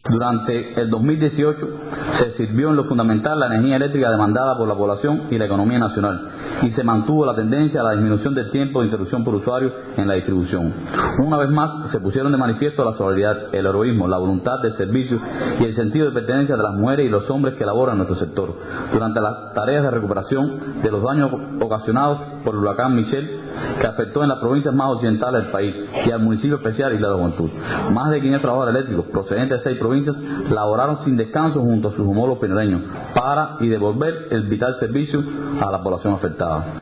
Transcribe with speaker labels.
Speaker 1: Durante el 2018 se sirvió en lo fundamental la energía eléctrica demandada por la población y la economía nacional, y se mantuvo la tendencia a la disminución del tiempo de interrupción por usuario en la distribución. Una vez más se pusieron de manifiesto la solidaridad, el heroísmo, la voluntad de servicio y el sentido de pertenencia de las mujeres y los hombres que laboran en nuestro sector durante las tareas de recuperación de los daños ocasionados por el huracán Michelle, que afectó en las provincias más occidentales del país y al municipio especial Isla de Juventud. Más de 500 trabajadores eléctricos procedentes de 6 provincias laboraron sin descanso junto a sus homólogos pinareños para y devolver el vital servicio a la población afectada.